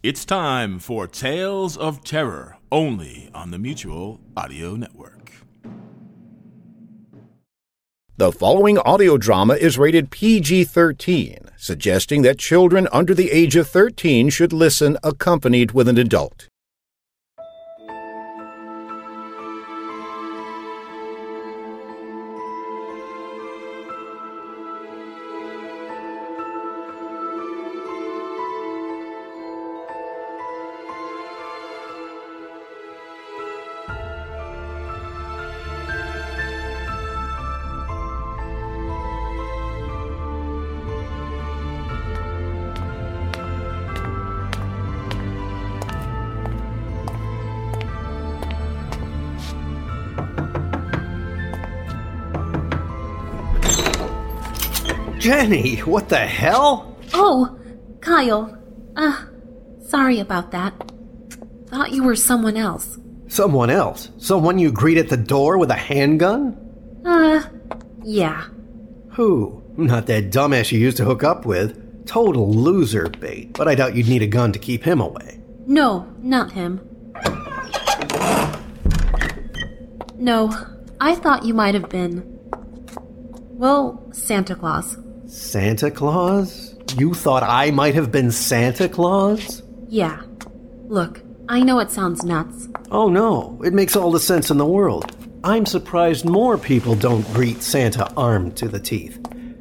It's time for Tales of Terror, only on the Mutual Audio Network. The following audio drama is rated PG-13, suggesting that children under the age of 13 should listen accompanied with an adult. Jenny, what the hell? Oh, Kyle. Sorry about that. Thought you were someone else. Someone else? Someone you greet at the door with a handgun? Yeah. Who? Not that dumbass you used to hook up with. Total loser bait, but I doubt you'd need a gun to keep him away. No, not him. No, I thought you might have been... well, Santa Claus. Santa Claus? You thought I might have been Santa Claus? Yeah. Look, I know it sounds nuts. Oh no, it makes all the sense in the world. I'm surprised more people don't greet Santa armed to the teeth.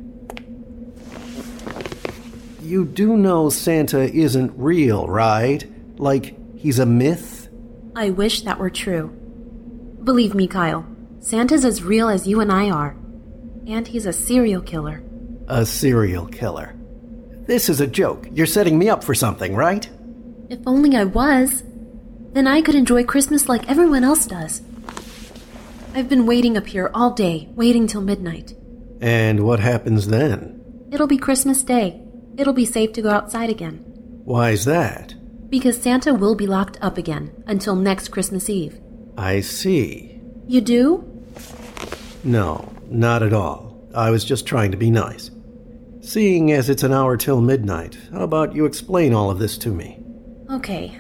You do know Santa isn't real, right? Like, he's a myth? I wish that were true. Believe me, Kyle, Santa's as real as you and I are. And he's a serial killer. A serial killer. This is a joke. You're setting me up for something, right? If only I was. Then I could enjoy Christmas like everyone else does. I've been waiting up here all day, waiting till midnight. And what happens then? It'll be Christmas Day. It'll be safe to go outside again. Why's that? Because Santa will be locked up again until next Christmas Eve. I see. You do? No, not at all. I was just trying to be nice. Seeing as it's an hour till midnight, how about you explain all of this to me? Okay.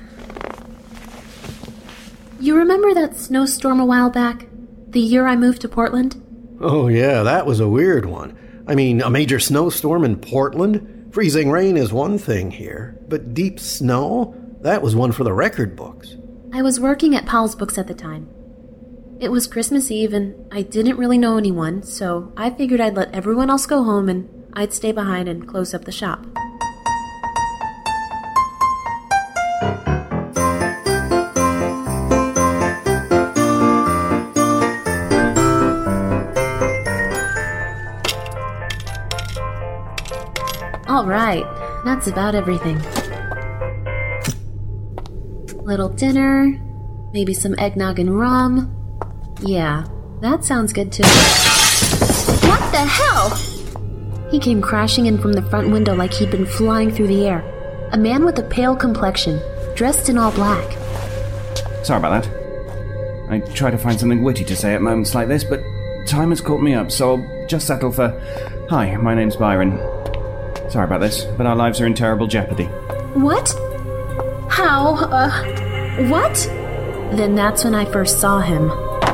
You remember that snowstorm a while back? The year I moved to Portland? Oh yeah, that was a weird one. I mean, a major snowstorm in Portland? Freezing rain is one thing here, but deep snow? That was one for the record books. I was working at Powell's Books at the time. It was Christmas Eve and I didn't really know anyone, so I figured I'd let everyone else go home and I'd stay behind and close up the shop. Alright, that's about everything. Little dinner, maybe some eggnog and rum. Yeah, that sounds good too. What the hell? He came crashing in from the front window like he'd been flying through the air. A man with a pale complexion, dressed in all black. Sorry about that. I try to find something witty to say at moments like this, but time has caught me up, so I'll just settle for, "Hi, my name's Byron." Sorry about this, but our lives are in terrible jeopardy. What? How? What? Then that's when I first saw him.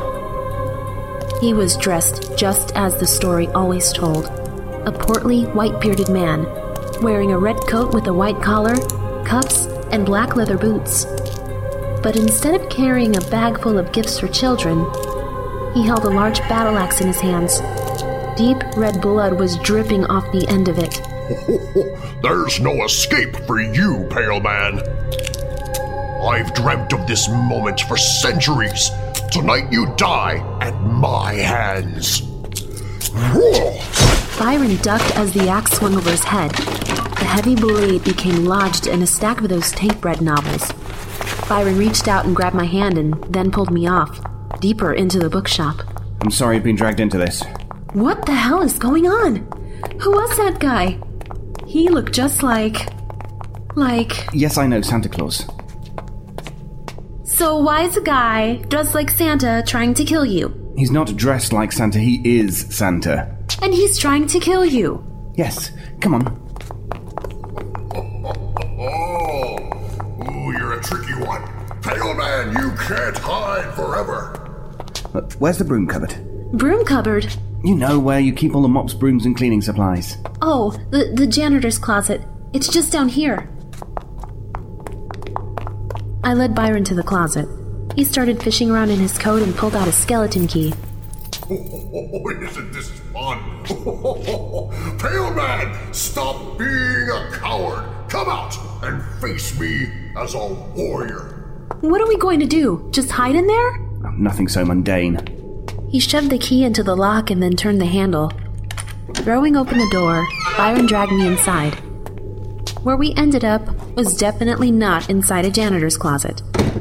He was dressed just as the story always told. A portly, white-bearded man, wearing a red coat with a white collar, cuffs, and black leather boots. But instead of carrying a bag full of gifts for children, he held a large battle axe in his hands. Deep red blood was dripping off the end of it. There's no escape for you, Pale Man. I've dreamt of this moment for centuries. Tonight you die at my hands. Byron ducked as the axe swung over his head. The heavy blade became lodged in a stack of those Tank Bread novels. Byron reached out and grabbed my hand and then pulled me off, deeper into the bookshop. I'm sorry you've been dragged into this. What the hell is going on? Who was that guy? He looked just like... Yes, I know, Santa Claus. So why is a guy dressed like Santa trying to kill you? He's not dressed like Santa, he is Santa. And he's trying to kill you. Yes, come on. Pale man, you can't hide forever. Where's the broom cupboard? Broom cupboard? You know, where you keep all the mops, brooms, and cleaning supplies. Oh, the janitor's closet. It's just down here. I led Byron to the closet. He started fishing around in his coat and pulled out a skeleton key. Oh, isn't this fun? Pale man, stop being a coward. Come out and face me as a warrior. What are we going to do? Just hide in there? Oh, nothing so mundane. He shoved the key into the lock and then turned the handle. Throwing open the door, Byron dragged me inside. Where we ended up was definitely not inside a janitor's closet.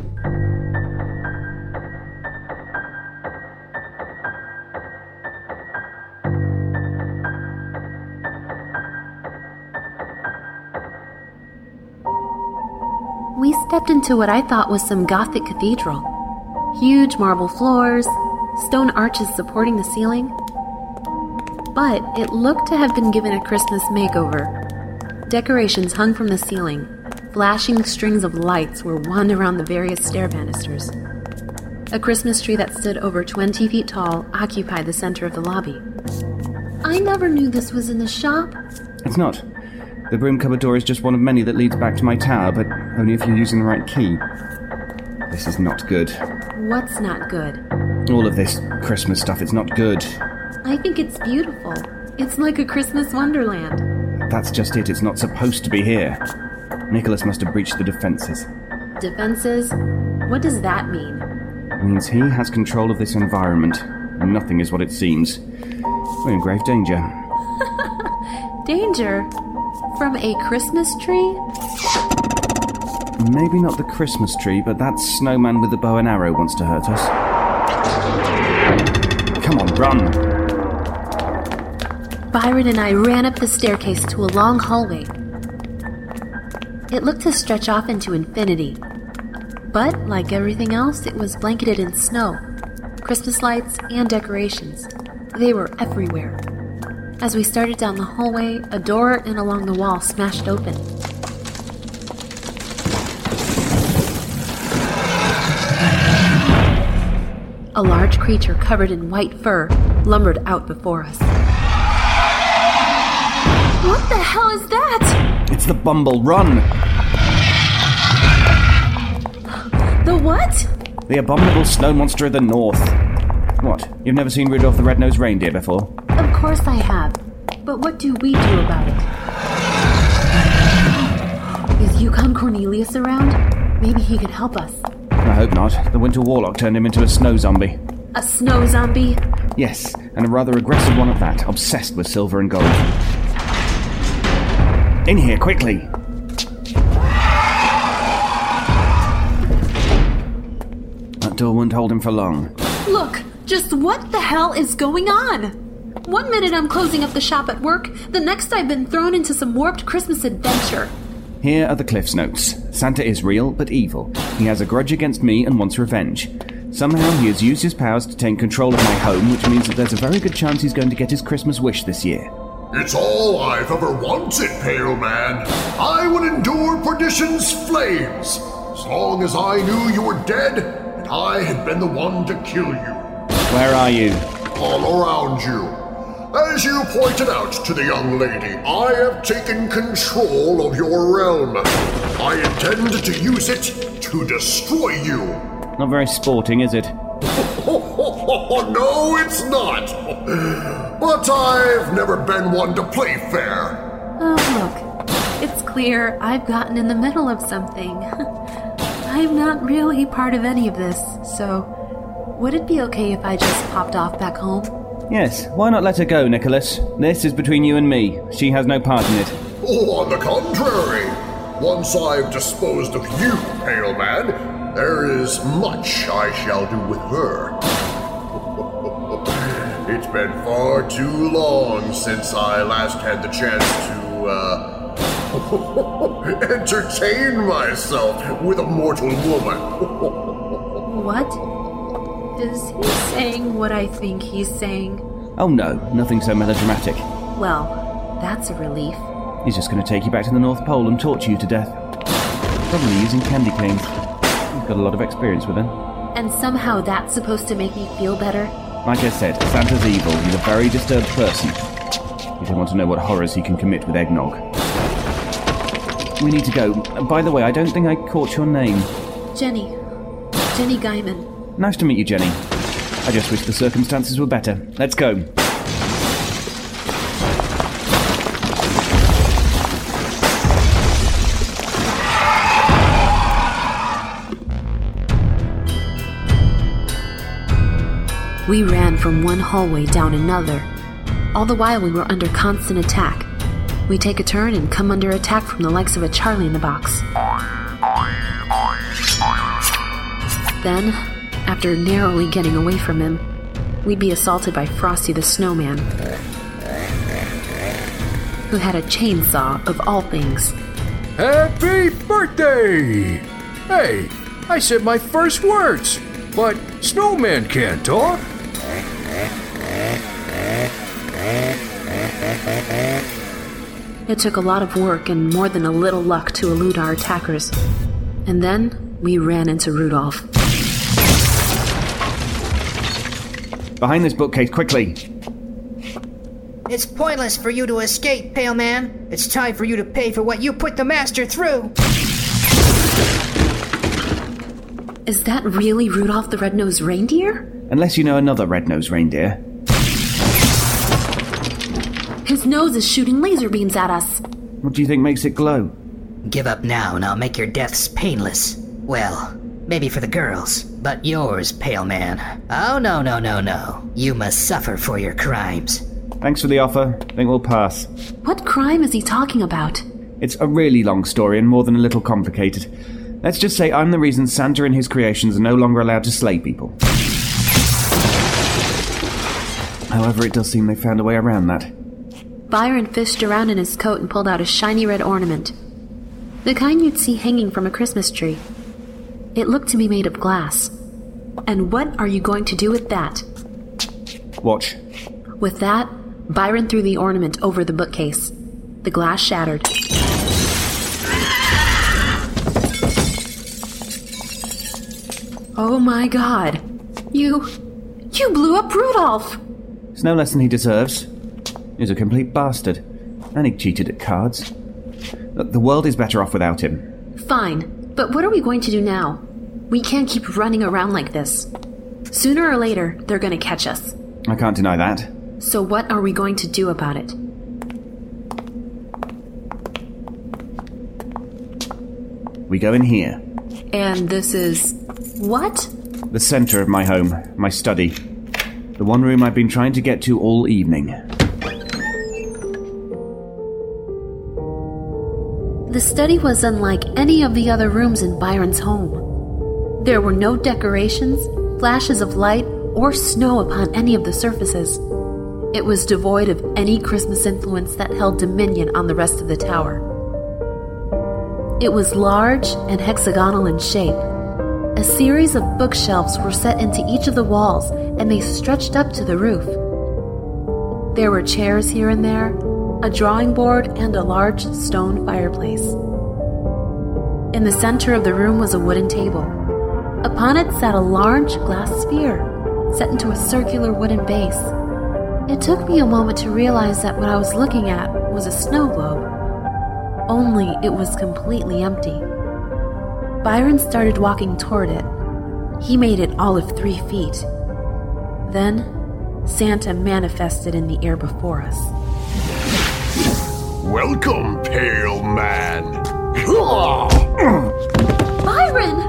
We stepped into what I thought was some Gothic cathedral. Huge marble floors, stone arches supporting the ceiling. But it looked to have been given a Christmas makeover. Decorations hung from the ceiling. Flashing strings of lights were wound around the various stair banisters. A Christmas tree that stood over 20 feet tall occupied the center of the lobby. I never knew this was in the shop. It's not. The broom cupboard door is just one of many that leads back to my tower, but only if you're using the right key. This is not good. What's not good? All of this Christmas stuff, it's not good. I think it's beautiful. It's like a Christmas wonderland. That's just it. It's not supposed to be here. Nicholas must have breached the defenses. Defenses? What does that mean? It means he has control of this environment. Nothing is what it seems. We're in grave danger. Danger? From a Christmas tree? Maybe not the Christmas tree, but that snowman with the bow and arrow wants to hurt us. Come on, run! Byron and I ran up the staircase to a long hallway. It looked to stretch off into infinity. But, like everything else, it was blanketed in snow. Christmas lights and decorations. They were everywhere. As we started down the hallway, a door in along the wall smashed open. A large creature covered in white fur lumbered out before us. What the hell is that? It's the Bumble. Run! The what? The abominable snow monster of the north. What? You've never seen Rudolph the Red-Nosed Reindeer before? Of course I have. But what do we do about it? Is Yukon Cornelius around? Maybe he could help us. I hope not. The Winter Warlock turned him into a snow zombie. A snow zombie? Yes, and a rather aggressive one at that, obsessed with silver and gold. In here, quickly! That door won't hold him for long. Look, just what the hell is going on? 1 minute I'm closing up the shop at work, the next I've been thrown into some warped Christmas adventure. Here are the Cliff's notes. Santa is real, but evil. He has a grudge against me and wants revenge. Somehow he has used his powers to take control of my home, which means that there's a very good chance he's going to get his Christmas wish this year. It's all I've ever wanted, Pale Man. I would endure perdition's flames, as long as I knew you were dead and I had been the one to kill you. Where are you? All around you. As you pointed out to the young lady, I have taken control of your realm. I intend to use it to destroy you. Not very sporting, is it? No, it's not. But I've never been one to play fair. Oh, look. It's clear I've gotten in the middle of something. I'm not really part of any of this, so would it be okay if I just popped off back home? Yes, why not let her go, Nicholas? This is between you and me. She has no part in it. Oh, on the contrary. Once I've disposed of you, Pale Man, there is much I shall do with her. It's been far too long since I last had the chance to, entertain myself with a mortal woman. What? Is he saying what I think he's saying? Oh no, nothing so melodramatic. Well, that's a relief. He's just going to take you back to the North Pole and torture you to death. Probably using candy canes. You've got a lot of experience with him. And somehow that's supposed to make me feel better? Like I said, Santa's evil. He's a very disturbed person. You don't want to know what horrors he can commit with eggnog. We need to go. By the way, I don't think I caught your name. Jenny. Jenny Gaiman. Nice to meet you, Jenny. I just wish the circumstances were better. Let's go. We ran from one hallway down another. All the while we were under constant attack. We take a turn and come under attack from the likes of a Charlie in the Box. Then, after narrowly getting away from him, we'd be assaulted by Frosty the Snowman, who had a chainsaw of all things. Happy birthday! Hey, I said my first words, but Snowman can't talk. It took a lot of work and more than a little luck to elude our attackers. And then we ran into Rudolph. Behind this bookcase, quickly! It's pointless for you to escape, Pale Man. It's time for you to pay for what you put the Master through. Is that really Rudolph the Red-Nosed Reindeer? Unless you know another red-nosed reindeer. His nose is shooting laser beams at us. What do you think makes it glow? Give up now and I'll make your deaths painless. Well, maybe for the girls, but yours, Pale Man. Oh, no. You must suffer for your crimes. Thanks for the offer. Think we'll pass. What crime is he talking about? It's a really long story and more than a little complicated. Let's just say I'm the reason Santa and his creations are no longer allowed to slay people. However, it does seem they found a way around that. Byron fished around in his coat and pulled out a shiny red ornament. The kind you'd see hanging from a Christmas tree. It looked to be made of glass. And what are you going to do with that? Watch. With that, Byron threw the ornament over the bookcase. The glass shattered. Oh my god. You blew up Rudolph! It's no less than he deserves. He's a complete bastard. And he cheated at cards. The world is better off without him. Fine, but what are we going to do now? We can't keep running around like this. Sooner or later, they're going to catch us. I can't deny that. So what are we going to do about it? We go in here. And this is... what? The center of my home, my study. The one room I've been trying to get to all evening. The study was unlike any of the other rooms in Byron's home. There were no decorations, flashes of light, or snow upon any of the surfaces. It was devoid of any Christmas influence that held dominion on the rest of the tower. It was large and hexagonal in shape. A series of bookshelves were set into each of the walls, and they stretched up to the roof. There were chairs here and there, a drawing board, and a large stone fireplace. In the center of the room was a wooden table. Upon it sat a large glass sphere, set into a circular wooden base. It took me a moment to realize that what I was looking at was a snow globe. Only it was completely empty. Byron started walking toward it. He made it all of 3 feet. Then, Santa manifested in the air before us. Welcome, Pale Man. Byron!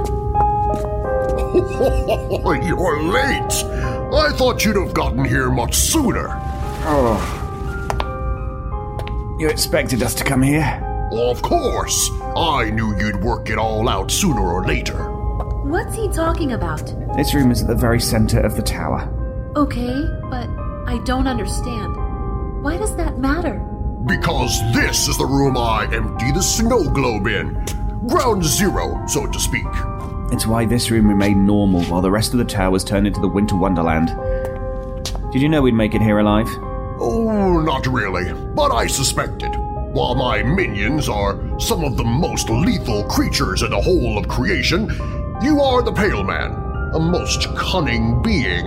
You're late. I thought you'd have gotten here much sooner. Oh. You expected us to come here? Of course. I knew you'd work it all out sooner or later. What's he talking about? This room is at the very center of the tower. Okay, but I don't understand. Why does that matter? Because this is the room I empty the snow globe in. Ground zero, so to speak. It's why this room remained normal while the rest of the tower was turned into the winter wonderland. Did you know we'd make it here alive? Oh, not really, but I suspected. While my minions are some of the most lethal creatures in the whole of creation, You are the Pale Man, a most cunning being.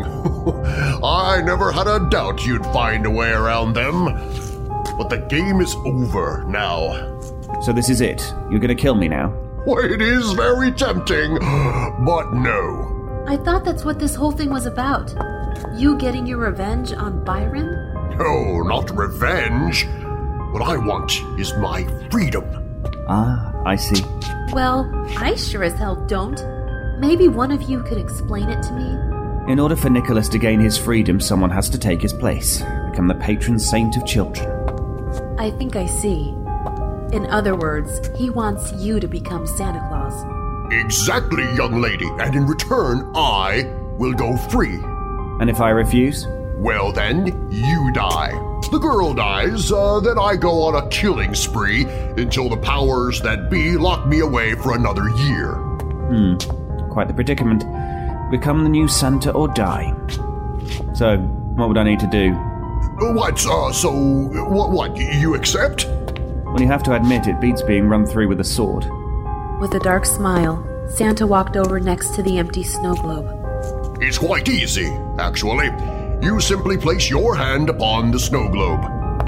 I never had a doubt you'd find a way around them. But the game is over now. So this is it? You're gonna kill me now? Well, it is very tempting, but no. I thought that's what this whole thing was about. You getting your revenge on Byron? No, not revenge. What I want is my freedom. Ah, I see. Well, I sure as hell don't. Maybe one of you could explain it to me? In order for Nicholas to gain his freedom, someone has to take his place, become the patron saint of children. I think I see. In other words, he wants you to become Santa Claus. Exactly, young lady, and in return, I will go free. And if I refuse? Well then, you die. The girl dies, then I go on a killing spree until the powers that be lock me away for another year. Quite the predicament. Become the new Santa or die. So, what would I need to do? What, what, you accept? Well, you have to admit it beats being run through with a sword. With a dark smile, Santa walked over next to the empty snow globe. It's quite easy, actually. You simply place your hand upon the snow globe.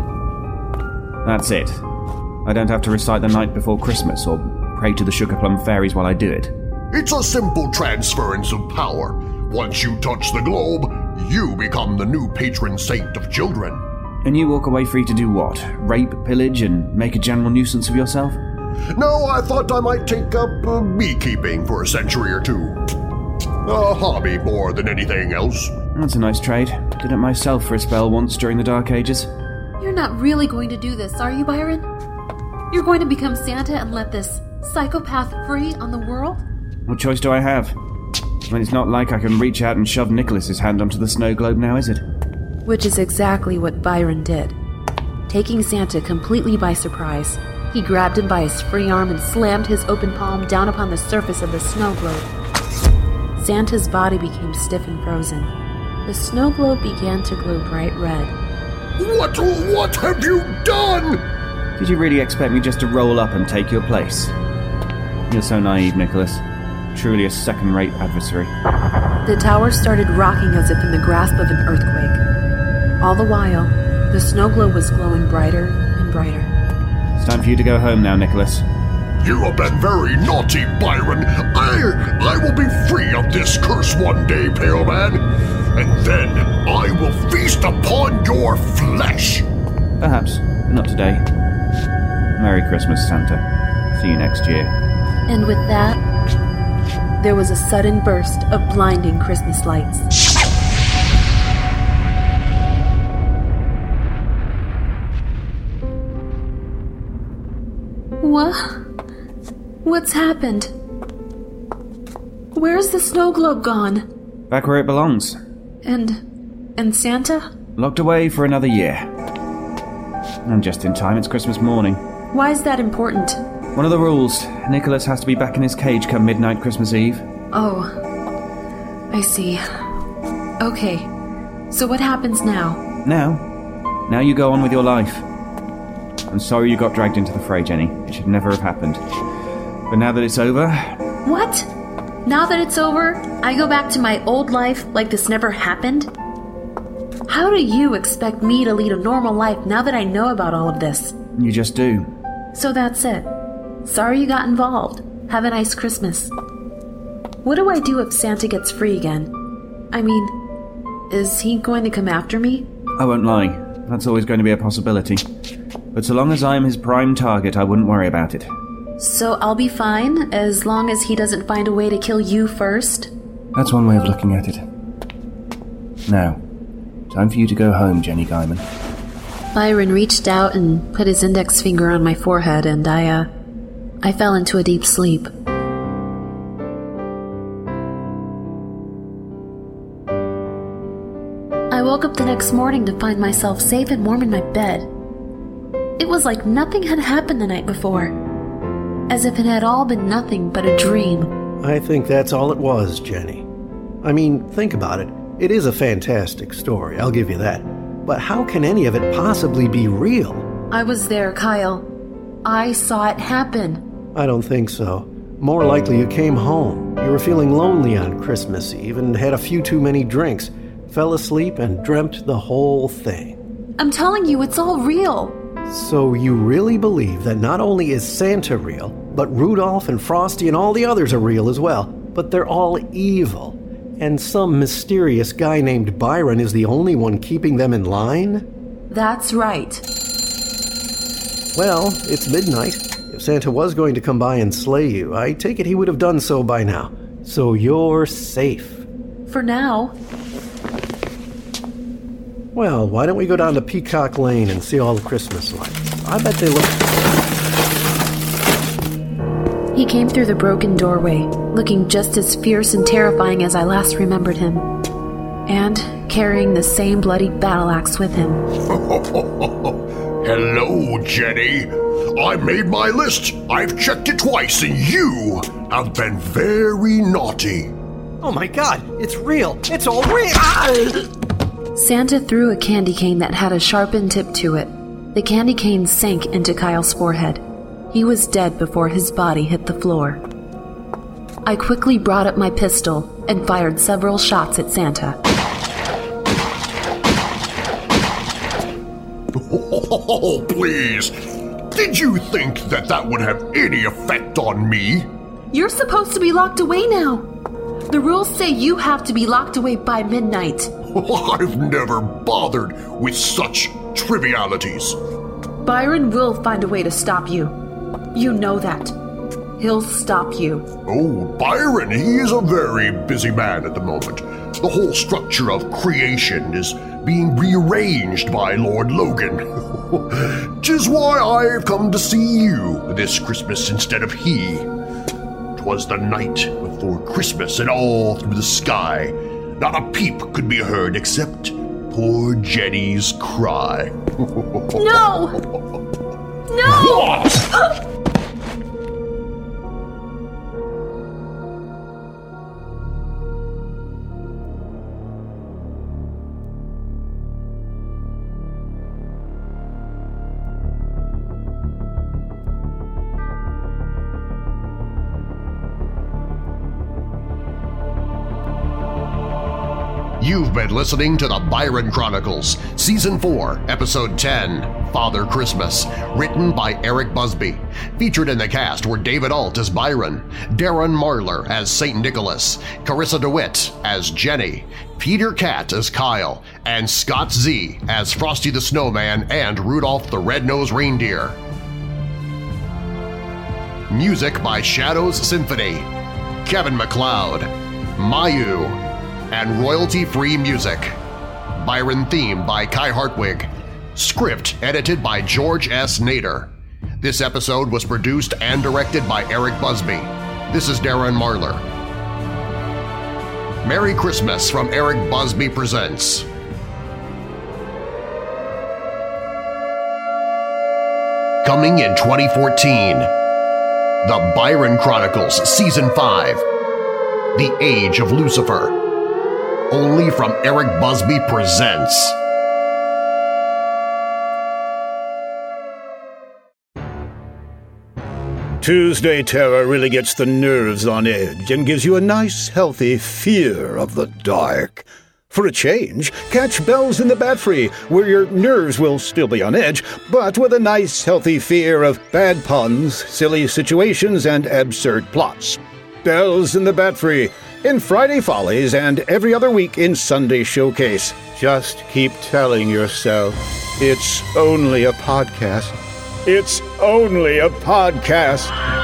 That's it. I don't have to recite the night before Christmas or pray to the sugar plum fairies while I do it. It's a simple transference of power. Once you touch the globe, you become the new patron saint of children. And you walk away free to do what? Rape, pillage, and make a general nuisance of yourself? No, I thought I might take up beekeeping for a century or two. A hobby more than anything else. That's a nice trade. Did it myself for a spell once during the Dark Ages. You're not really going to do this, are you, Byron? You're going to become Santa and let this psychopath free on the world? What choice do I have? I mean, it's not like I can reach out and shove Nicholas's hand onto the snow globe now, is it? Which is exactly what Byron did. Taking Santa completely by surprise, he grabbed him by his free arm and slammed his open palm down upon the surface of the snow globe. Santa's body became stiff and frozen. The snow globe began to glow bright red. What have you done? Did you really expect me just to roll up and take your place? You're so naive, Nicholas. Truly a second-rate adversary. The tower started rocking as if in the grasp of an earthquake. All the while, the snow globe was glowing brighter and brighter. It's time for you to go home now, Nicholas. You have been very naughty, Byron. I will be free of this curse one day, Pale Man. And then I will feast upon your flesh. Perhaps, but not today. Merry Christmas, Santa. See you next year. And with that, there was a sudden burst of blinding Christmas lights. What's happened? Where's the snow globe gone? Back where it belongs. And Santa? Locked away for another year. And just in time, it's Christmas morning. Why is that important? One of the rules. Nicholas has to be back in his cage come midnight Christmas Eve. Oh, I see. Okay, so what happens now? Now you go on with your life. I'm sorry you got dragged into the fray, Jenny. It should never have happened. But now that it's over... What? Now that it's over, I go back to my old life like this never happened? How do you expect me to lead a normal life now that I know about all of this? You just do. So that's it. Sorry you got involved. Have a nice Christmas. What do I do if Santa gets free again? I mean, is he going to come after me? I won't lie. That's always going to be a possibility. But so long as I am his prime target, I wouldn't worry about it. So I'll be fine, as long as he doesn't find a way to kill you first? That's one way of looking at it. Now, time for you to go home, Jenny Guyman. Byron reached out and put his index finger on my forehead, and I fell into a deep sleep. I woke up the next morning to find myself safe and warm in my bed. It was like nothing had happened the night before, as if it had all been nothing but a dream. I think that's all it was, Jenny. I mean, think about it. It is a fantastic story, I'll give you that. But how can any of it possibly be real? I was there, Kyle. I saw it happen. I don't think so. More likely you came home. You were feeling lonely on Christmas Eve and had a few too many drinks, fell asleep and dreamt the whole thing. I'm telling you, it's all real. So you really believe that not only is Santa real, but Rudolph and Frosty and all the others are real as well, but they're all evil, and some mysterious guy named Byron is the only one keeping them in line? That's right. Well, it's midnight. If Santa was going to come by and slay you, I take it he would have done so by now. So you're safe. For now. Well, why don't we go down to Peacock Lane and see all the Christmas lights? I bet they look... He came through the broken doorway, looking just as fierce and terrifying as I last remembered him, and carrying the same bloody battle axe with him. Hello, Jenny. I made my list. I've checked it twice, and you have been very naughty. Oh my God, it's real. It's all real. Ah! Santa threw a candy cane that had a sharpened tip to it. The candy cane sank into Kyle's forehead. He was dead before his body hit the floor. I quickly brought up my pistol and fired several shots at Santa. Oh, please. Did you think that would have any effect on me? You're supposed to be locked away now. The rules say you have to be locked away by midnight. I've never bothered with such trivialities. Byron will find a way to stop you. You know that. He'll stop you. Oh, Byron, he is a very busy man at the moment. The whole structure of creation is being rearranged by Lord Logan. 'Tis why I've come to see you this Christmas instead of he. 'Twas the night before Christmas, and all through the sky, not a peep could be heard except poor Jenny's cry. No! No! What? You've been listening to the Byron Chronicles, Season 4, Episode 10, Father Christmas, written by Eric Busby. Featured in the cast were David Alt as Byron, Darren Marlar as St. Nicholas, Carissa DeWitt as Jenny, Peter Catt as Kyle, and Scott Z as Frosty the Snowman and Rudolph the Red-Nosed Reindeer. Music by Shadows Symphony, Kevin MacLeod, Mayu, and royalty-free music. Byron theme by Kai Hartwig. Script edited by George S. Nader. This episode was produced and directed by Eric Busby. This is Darren Marlar. Merry Christmas from Eric Busby Presents. Coming in 2014, The Byron Chronicles Season 5, The Age of Lucifer. Only from Eric Busby Presents. Tuesday Terror really gets the nerves on edge and gives you a nice, healthy fear of the dark. For a change, catch Bells in the Bat Free, where your nerves will still be on edge, but with a nice, healthy fear of bad puns, silly situations, and absurd plots. Bells in the Bat Free, in Friday Follies and every other week in Sunday Showcase. Just keep telling yourself, it's only a podcast. It's only a podcast.